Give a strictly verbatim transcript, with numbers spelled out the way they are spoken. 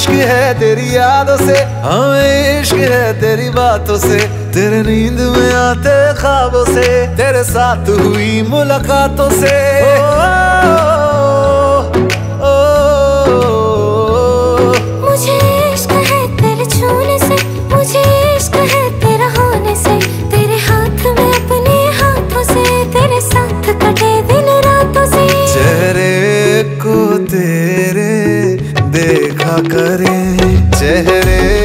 इश्क है तेरी यादों से, हमें इश्क है तेरी बातों से, तेरे नींद में आते ख्वाबों से, तेरे साथ हुई मुलाकातों से। ओ, ओ, ओ, ओ, मुझे इश्क है तेरे छूने से, मुझे इश्क है तेरा होने से, तेरे हाथ में अपने हाथों से, तेरे साथ कटे दिन रातों से। चेहरे को तेरे देखा करे, चेहरे